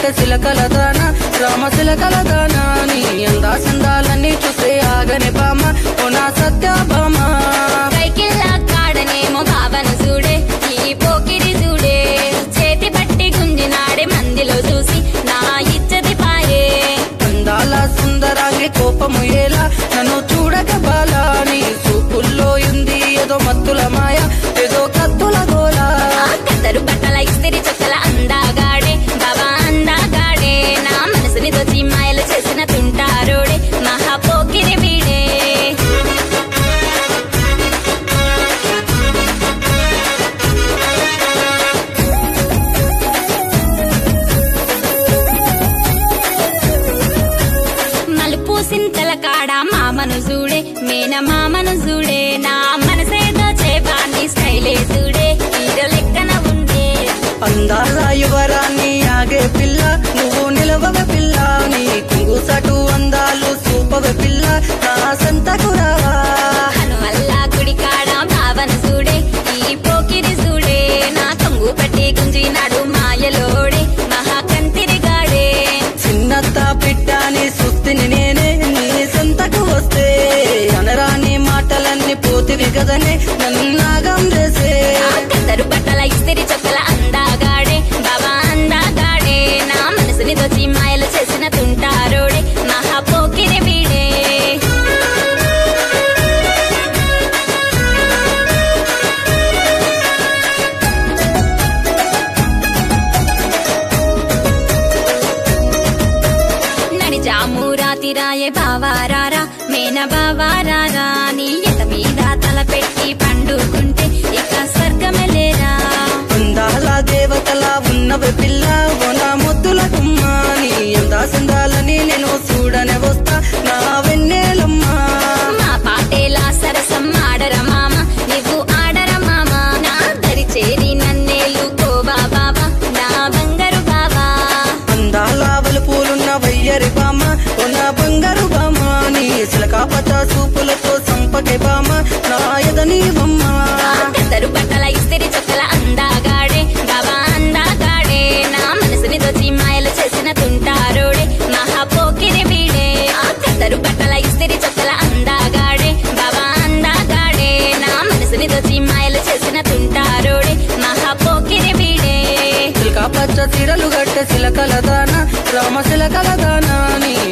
గట్టె సిలకలదాన రామ సిలకలదాన నీ అందా సందాలన్నీ చూస్తే ఆగని బామ ఓ నా సత్యభామ కైకిల్లా కాడనేమో భావన చూడే ఈ పోకిరి చూడే చేతి పట్టి గుంజినాడే మందిలో చూసి నా ఇచ్చది పాయే అందాల సుందరాంగి కోపము ఎలా నన్ను చూడక బాలా నీ చూపుల్లో ఉంది ఏదో మత్తుల మాయ ఏదో కత్తుల గోలా కద్దరు బట్టల ఇస్తిరి చుక్కల అందాగాడే బాబా అందాగాడే నా మనసుని దోచి మాయలు చేసిన తుంటారోడే మహా పోకిరి వీడే మలుపు సింతల కాడ మామను చూడే మేన మామను చూడే నా మనసేదో చేపాన్ని స్టైలే చూడే హీరో లెక్కన ఉండే అందాల యువరాన్ని ఆగే పిల్ల నువ్వు నిలవవ పిల్ల నీ కుంగుసటు అందాలు చూపవ పిల్ల నా సంతకు రావా వల్ల గుడి కాడ భావన చూడే ఈ పోకిరి చూడే నా కొంగు పట్టి గుంజినాడు మాయలోడే మహాకంతిరిగాడే చిన్నత్త పిట్టాని సుత్తిని నేనే నీ సంతకు వస్తే అనరాని మాటలన్నీ పోతివి కదనే నన్నాగం చేసే కద్దరు బట్టల ఇస్తిరి చొక్కల అందాగాడే బాబా అందాగాడే నా మనసుని దోచి మాయలు చేసిన తుంటారోడే మహా పోకిరి వీడే జామురాతిరాయే బావారారా మేన బావారారా నీ ఎట మీద తల పెట్టి పండుకుంటే ఇక స్వర్గమెలేరా అందాల దేవతలా ఉన్నవి పిల్ల ఓ నా ముద్దుల గుమ్మ నీ అందా సందాలని నేను చూడనే వస్తా నా వెన్నెలమ్మా మా పాటేలా సరసం ఆడర మామ నువ్వు ఆడర మామ నా దరి చేరి నన్నేలు గోవా బాబా నా బంగారు బాబా అందాల వలుపులున్న వయ్యరి బామ ఓ నా బంగారు బామ నీ సిలకాపత సూపులతో సంపకే బామ నా ఎదని బొమ్మ కద్దరు బట్టల ఇస్తిరి చొక్కల అందాగాడే బాబా అందాగాడే నా మనసుని దోచి మాయలు చేసిన తుంటారోడే మహా పోకిరి వీడే కద్దరు బట్టల ఇస్తిరి చొక్కల అందాగాడే బాబా అందాగాడే నా మనసుని దోచి మాయలు చేసిన తుంటారోడే మహా పోకిరి వీడే సిలకాపచ్చ సిరలు గట్టె సిలకలదాన రామ సిలకలదాన నీ